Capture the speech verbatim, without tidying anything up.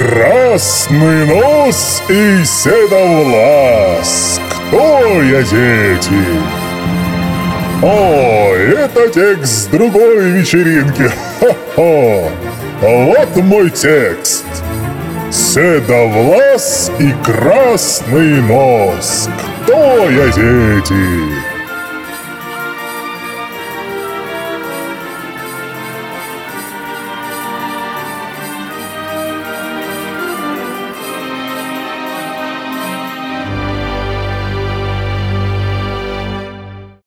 Красный нос и седовлас. Кто я, дети? О, это текст с другой вечеринки. Хо-хо. Вот мой текст. Седовлас и красный нос. Кто я, дети?